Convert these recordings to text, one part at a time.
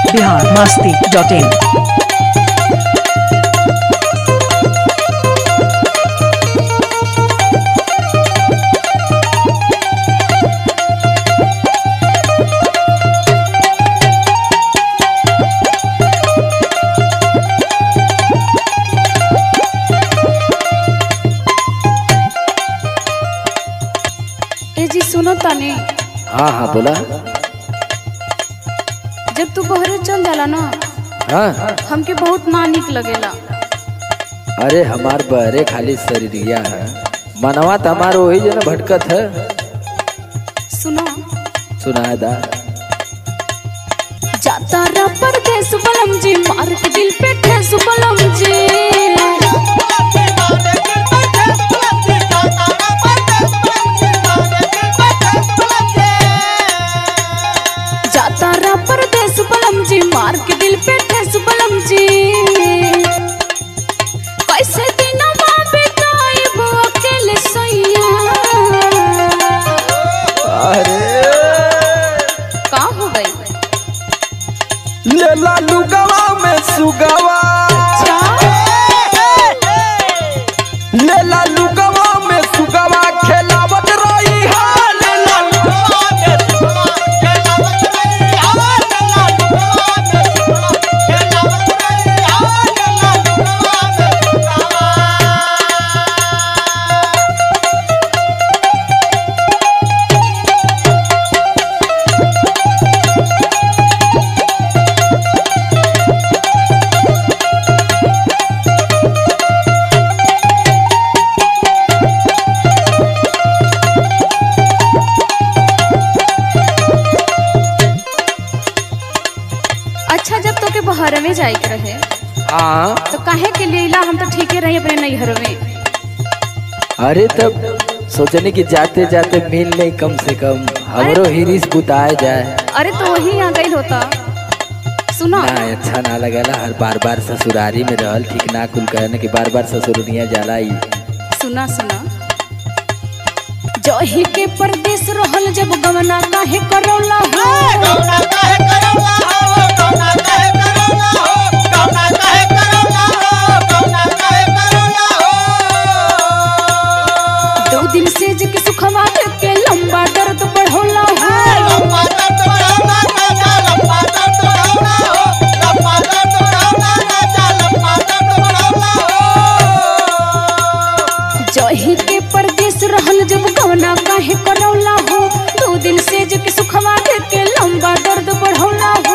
biharmasti.in। ए जी सुनो तने। हाँ हाँ बोला। जब तू बहरे चल जाला ना हाँ हमके बहुत ना निक लगेला। अरे हमार बहरे खाली शरीरिया है, मनवा तो हमार वही जो ना भटकत है। सुनो सुनाए दा। जाता रा परदेस बलम जी, मार के दिल पे ठेस बलम जी। जाता रा परदेस बलम जी, मार के दिल पे ठेस बलम जी। कैसे दिनवा बिताइब अकेले सैया। अरे का हो गई? ले लालू गवा में सुगवा, ले लालू गवा में सुगवा खेलावत रही है। ले लालू गवा में सुगवा खेलावत रही है। ले लालू गवा में सुगवा खेलावत रही है। ले लालू गवा में सुगवा। अच्छा जब तो के बहर में जाए के रहे हाँ तो काहे के लिए ला, हम तो ठीक रही अपने नैहर में। अरे तब सोचने की जाते जाते मिल नहीं, कम से कम हमरो हिरिस बुताए जाए। अरे तो वही आ गई होता। सुनो ना अच्छा ना लगला, हर बार बार ससुरारी में रहल ठीक ना कुल कहने कि बार बार ससुरिया जाला ही। सुना सुना। जही के परदेश रहल जब गवना काहे करौला हो। गौना काहे करौला हो, गौना काहे करौला हो, गौना काहे करौला हो, गौना काहे करौला हो। दो दिन से जे के सुखवा के लंबा दर्द बढ़ौला हो। लंबा दर्द बढ़ौला राजा, लंबा दर्द बढ़ौला हो, लंबा दर्द बढ़ौला राजा, लंबा दर्द बढ़ौला हो। जही के परदेश रहल जब गवना काहे करौला हो। दो दिन से जे के सुखवा के लंबा दर्द बढ़ौला हो।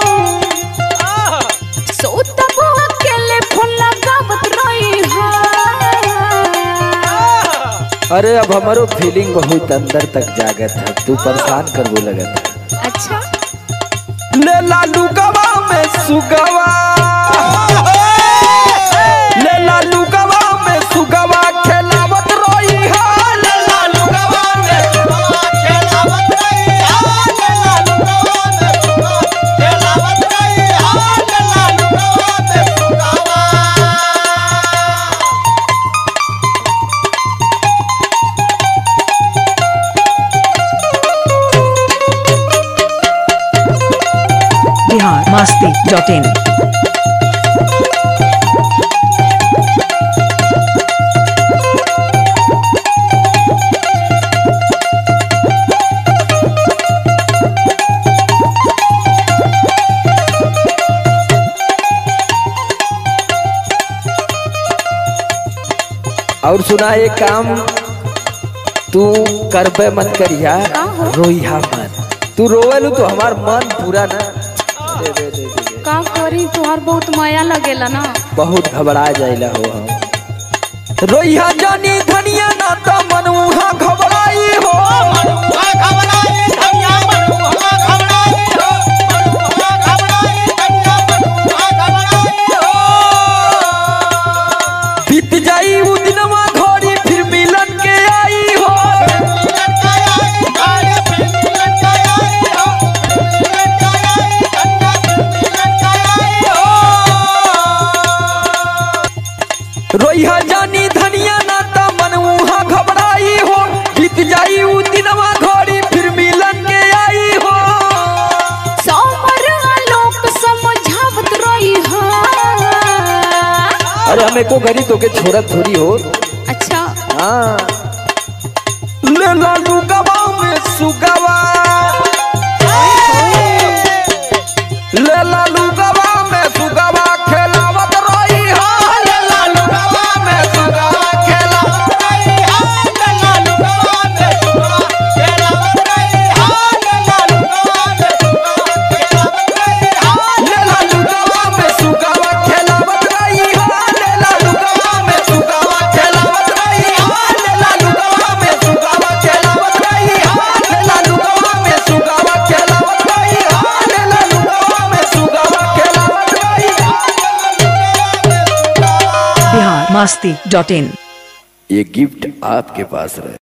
सोतब अकेले फोन लगावत रही है। अरे अब हमारो फीलिंग बहुत अंदर तक जागत है, तू परेशान करबो लगत है। अच्छा ले लालू गवा में सुगवा, ले लालू गवा में सुगवा खेलावत रही है। ले लालू गवा में सुगवा खेलावत रही है। ले लालू गवा में सुगवा खेलावत रही है। ले लालू गवा में सुगवा। biharmasti.in। और सुना एक काम तू करबे मत करिया, का हो? रोइहा मत। तू रोवेलू तो हमार मन पूरा ना दे दे दे दे। का करी, तुहार बहुत माया लगेला ना। बहुत घबरा जाइला हो हम। रोइहा जानी धनिया ना तो मनुहा घबराई हो। मनुहा घबराई धनिया, मनुहा घबराई हो, मनुहा घबराई धनिया, मनुहा घबराई हो। बीत जाई उ दिनवा घोड़ी फिर मिलन के आई हो। मिलन के आई घोड़ी फिर मिलन के आई हो, मिलन के आई धनिया, मिलन के आई हो। रोइहा जानी धनिया ना तो मनुहा घबराई हो। बीत जाई उ दिनवा एको घड़ी तो के छोड़त थोड़ी हो। अच्छा हाँ ले ला लुगवा में सुगवा, ले ला लुगवा में सुगवा खेलावत रही हो, ले ला लुगवा में सुगवा खेलावत रही हो, ले ला लुगवा में सुगवा खेलावत रही हो, ले ला लुगवा में सुगवा खेलावत रही हो, ले ला लुगवा में सुगवा खेलावत रही हो, ले ला लुगवा में सुगवा खेलावत रही हो, ले ला लुगवा में सुगवा खेलावत रही हो, ले ला लुगवा में सुगवा खेलावत रही हो। biharmasti.in। ये गिफ्ट आपके पास रहे।